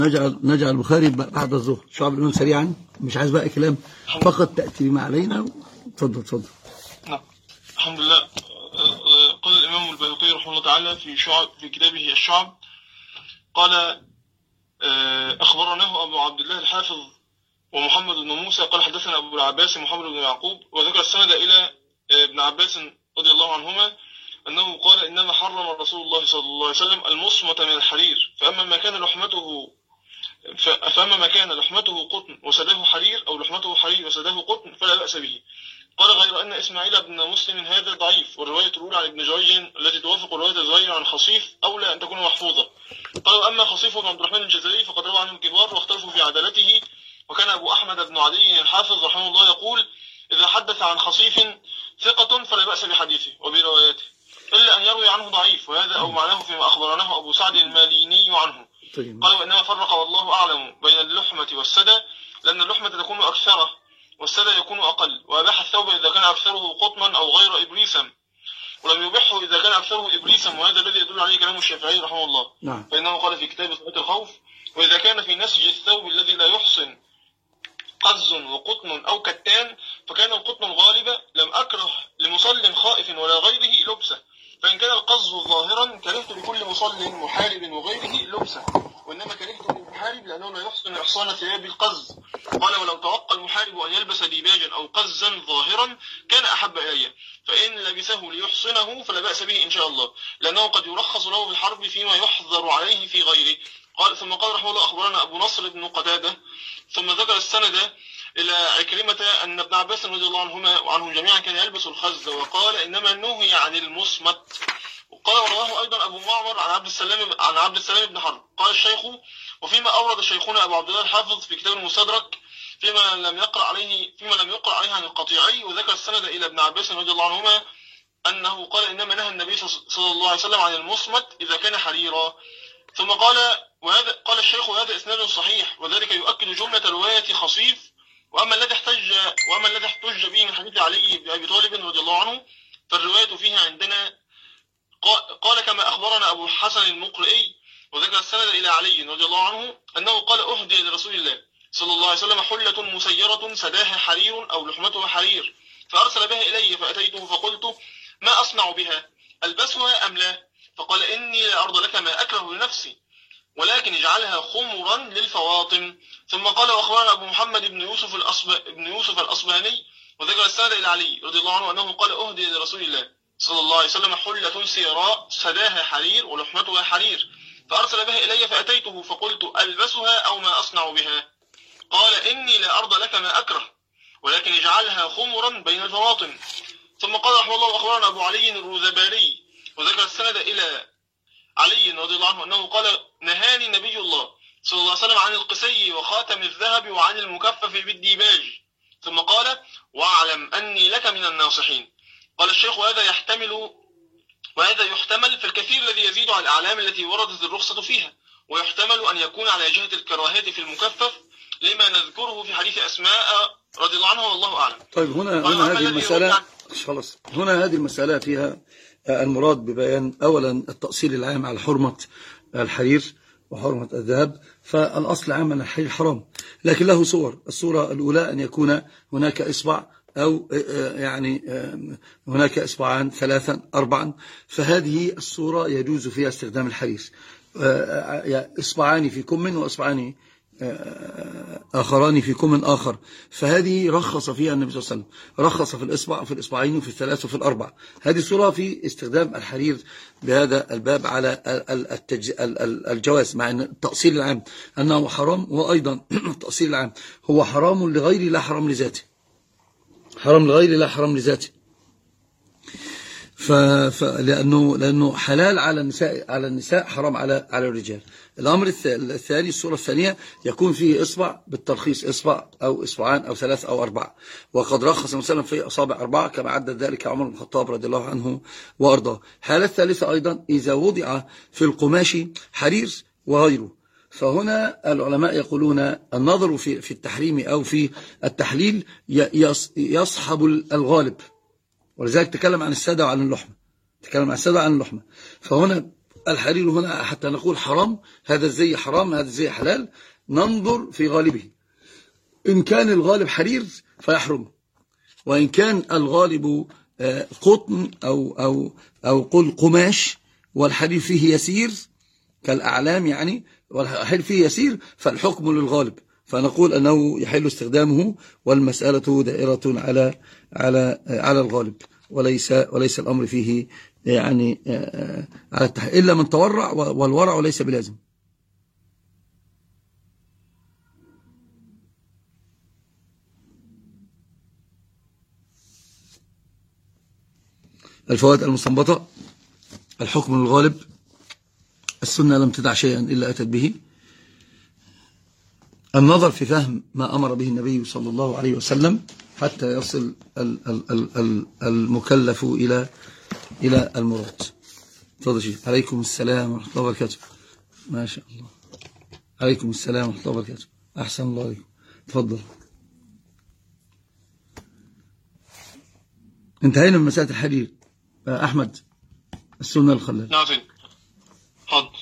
نجعل البخاري بعد الظهر شعب الإيمان سريعا، مش عايز بقى كلام، فقط تأتي بما علينا. تفضل. نعم، الحمد لله. قال الإمام البيهقي رحمه الله تعالى في كتابه الشعب، قال أخبرناه أبو عبد الله الحافظ ومحمد بن موسى قال حدثنا أبو العباس محمد بن يعقوب، وذكر السند إلى ابن عباس رضي الله عنهما أنه قال إنما حرم رسول الله صلى الله عليه وسلم المصمة من الحرير، فأما ما كان لحمته قطن وسداه حرير، أو لحمته حرير وسداه قطن، فلا بأس به. قال غير أن إسماعيل بن مسلم هذا ضعيف، والرواية الأولى عن ابن جريج التي توافق رواية زهير عن خصيف أولى أن تكون محفوظة. قالوا أما خصيف بن عبد الرحمن الجزري فقد روى عنه الكبار واختلفوا في عدالته، وكان أبو أحمد بن عدي الحافظ رحمه الله يقول إذا حدث عن خصيف ثقة فلا بأس بحديثه وبرواياته، إلا أن يروي عنه ضعيف، وهذا أو معناه فيما أخبرناه أبو سعد الماليني عنه. قال وإنما فرق والله أعلم بين اللحمة والسدى، لأن اللحمة تكون أكثر والسدى يكون أقل، وأباح الثوب إذا كان أكثره قطنا أو غير إبريسا، ولم يبحه إذا كان أكثره إبريسا، وهذا الذي يدل عليه كلام الشافعي رحمه الله. نعم. فإنه قال في كتاب صلاة الخوف وإذا كان في نسج الثوب الذي لا يحسن قز وقطن أو كتان، فكان القطن الغالب لم أكره لمصل خائف ولا غيره لبسه، فإن كان القز ظاهرا كرهت لكل مصل محارب وغيره لبسه، وإنما كرهت للمحارب لأنه لا يحسن إحصان ثياب القز. قال ولو توقى المحارب أن يلبس ديباجا أو قزا ظاهرا كان أحب إلي، فإن لبسه ليحصنه فلا بأس به إن شاء الله، لأنه قد يرخص له في الحرب فيما يحظر عليه في غيره. ثم قال رحمه الله أخبرنا أبو نصر بن قتادة، ثم ذكر السند إلى عكرمة أن ابن عباس رضي الله عنهما وعنهم جميعا كان يلبس الخز، وقال إنما نهي عن المصمت. وقال ورواه أيضا أبو معمر عن عبد السلام بن حرب. قال الشيخ وفيما أورد شيخنا أبو عبد الله الحافظ في كتاب المستدرك فيما لم يقرأ عليه عن القطيعي، وذكر السند إلى ابن عباس رضي الله عنهما أنه قال إنما نهى النبي صلى الله عليه وسلم عن المصمت إذا كان حريرا. ثم قال الشيخ وهذا إسناد صحيح، وذلك يؤكد جملة رواية خصيف. وأما الذي احتج به من حديث علي بن أبي طالب رضي الله عنه فالرواية فيها عندنا قال كما أخبرنا أبو الحسن المقرئي، وذكر السند إلى علي رضي الله عنه أنه قال أهدي لرسول الله صلى الله عليه وسلم حلة مسيرة سداها حرير أو لحمتها حرير، فأرسل بها إلي فأتيته فقلت ما أصنع بها، ألبسها أم لا؟ فقال إني لا أرضى لك ما أكره لنفسي، ولكن اجعلها خمرا للفواطم. ثم قال وأخبرنا أبو محمد بن يوسف الأصبهاني، وذكر السند إلى علي رضي الله عنه أنه قال أهدي لرسول الله صلى الله عليه وسلم حلة سيراء سداها حرير ولحمتها حرير، فأرسل بها إلي فأتيته فقلت ألبسها أو ما أصنع بها؟ قال إني لا أرضى لك ما أكره، ولكن اجعلها خمرا بين الفواطم. ثم قال رحمه الله أخبرنا أبو علي الروذباري، وذكر السند إلى علي رضي الله عنه أنه قال نهاني نبي الله صلى الله عليه وسلم عن القسي وخاتم الذهب وعن المكفف بالديباج، ثم قال واعلم أني لك من الناصحين. قال الشيخ وهذا يحتمل في الكثير الذي يزيد على الأعلام التي وردت الرخصة فيها، ويحتمل أن يكون على جهة الكراهات في المكفف لما نذكره في حديث أسماء رضي الله عنها والله أعلم. طيب هنا هذه المسألة فيها المراد ببيان أولا التأصيل العام على حرمة الحرير وحرمة الذهب، فالأصل عام أن الحرير حرام، لكن له صور. الصورة الأولى أن يكون هناك إصبع أو يعني هناك إصبعان 3 4، فهذه الصورة يجوز فيها استخدام الحرير، إصبعان في كم وإصبعان آخران في كم آخر، فهذه رخص فيها النبي صلى الله عليه وسلم، رخص في الإصبع وفي الإصبعين وفي الثلاث وفي الأربع. هذه صورة في استخدام الحرير بهذا الباب على الجواز، مع أن التأصيل العام أنه حرام، وأيضا التأصيل العام هو حرام لغير لا حرام لذاته، حرام لغير لا حرام لذاته، لأنه حلال على النساء حرام على الرجال. الأمر الثاني الصورة الثانية يكون فيه إصبع بالترخيص، إصبع أو إصبعان أو 3 أو 4، وقد رخص مثلا في أصابع 4 كما عدد ذلك عمر بن الخطاب رضي الله عنه وأرضاه. حالة الثالثة أيضا إذا وضع في القماش حرير وغيره، فهنا العلماء يقولون النظر في التحريم أو في التحليل يصحب الغالب، ولذلك تكلم عن السادة وعن اللحمة، فهنا الحرير هنا حتى نقول حرام، هذا الزي حرام هذا الزي حلال، ننظر في غالبه. إن كان الغالب حرير فيحرم، وإن كان الغالب قطن أو قل قماش والحرير فيه يسير كالأعلام يعني، والحرير فيه يسير فالحكم للغالب، فنقول أنه يحل استخدامه، والمسألة دائرة على الغالب، وليس الأمر فيه يعني على إلا من تورع، والورع ليس بلازم. الفوائد المستنبطة: الحكم للغالب، السنة لم تدع شيئا إلا أتت به، النظر في فهم ما أمر به النبي صلى الله عليه وسلم حتى يصل المكلف إلى المراد. تفضل شيخ. عليكم السلام ورحمة الله وبركاته. ما شاء الله. عليكم السلام ورحمة الله وبركاته. أحسن الله عليكم. تفضل. انتهينا من مسألة الحرير. أحمد، السنة الخلال. نعم. حاضر.